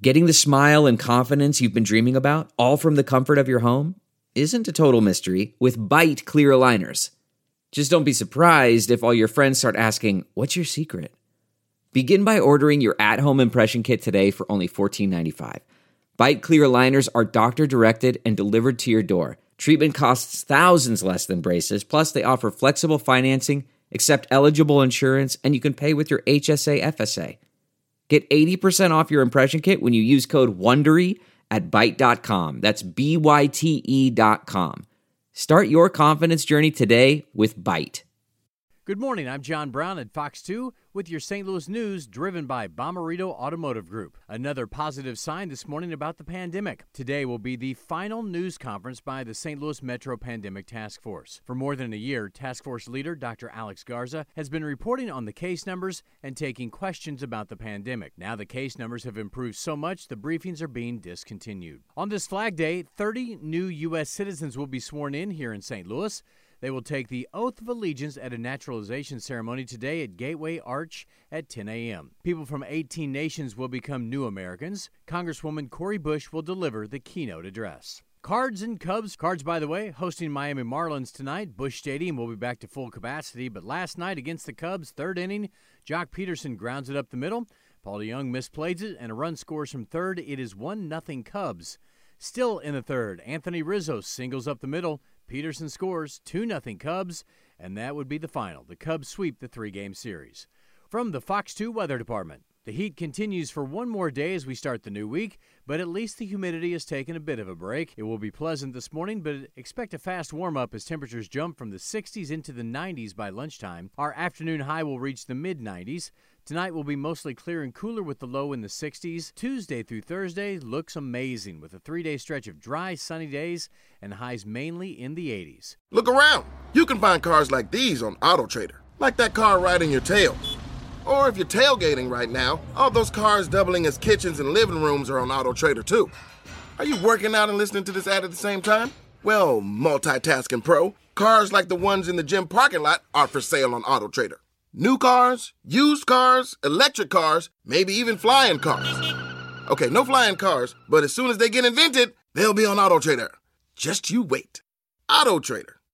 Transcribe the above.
Getting the smile and confidence you've been dreaming about, all from the comfort of your home, isn't a total mystery with Byte clear aligners. Just don't be surprised if all your friends start asking, "What's your secret?" Begin by ordering your at-home impression kit today for only $14.95. Byte clear aligners are doctor-directed and delivered to your door. Treatment costs thousands less than braces, plus they offer flexible financing, accept eligible insurance, and you can pay with your HSA FSA. Get 80% off your impression kit when you use code WONDERY at Byte.com. That's BYTE.com. Start your confidence journey today with Byte. Good morning, I'm John Brown at Fox 2 with your St. Louis news driven by Bommarito Automotive Group. Another positive sign this morning about the pandemic. Today will be the final news conference by the St. Louis Metro Pandemic Task Force. For more than a year, Task Force leader Dr. Alex Garza has been reporting on the case numbers and taking questions about the pandemic. Now the case numbers have improved so much, the briefings are being discontinued. On this Flag Day, 30 new U.S. citizens will be sworn in here in St. Louis. They will take the oath of allegiance at a naturalization ceremony today at Gateway Arch at 10 a.m. People from 18 nations will become new Americans. Congresswoman Cori Bush will deliver the keynote address. Cards and Cubs. Cards, by the way, hosting Miami Marlins tonight. Busch Stadium will be back to full capacity, but last night against the Cubs, third inning, Jock Peterson grounds it up the middle. Paul DeJong misplays it, and a run scores from third. It is 1-0 Cubs. Still in the third, Anthony Rizzo singles up the middle. Peterson scores 2-0 Cubs, and that would be the final. The Cubs sweep the three-game series. From the Fox 2 Weather Department, the heat continues for one more day as we start the new week, but at least the humidity has taken a bit of a break. It will be pleasant this morning, but expect a fast warm-up as temperatures jump from the 60s into the 90s by lunchtime. Our afternoon high will reach the mid-90s. Tonight will be mostly clear and cooler with the low in the 60s. Tuesday through Thursday looks amazing with a 3-day stretch of dry, sunny days and highs mainly in the 80s. Look around. You can find cars like these on AutoTrader, like that car riding your tail. Or if you're tailgating right now, all those cars doubling as kitchens and living rooms are on AutoTrader too. Are you working out and listening to this ad at the same time? Well, multitasking pro, cars like the ones in the gym parking lot are for sale on AutoTrader. New cars, used cars, electric cars, maybe even flying cars. Okay, no flying cars, but as soon as they get invented, they'll be on AutoTrader. Just you wait. AutoTrader.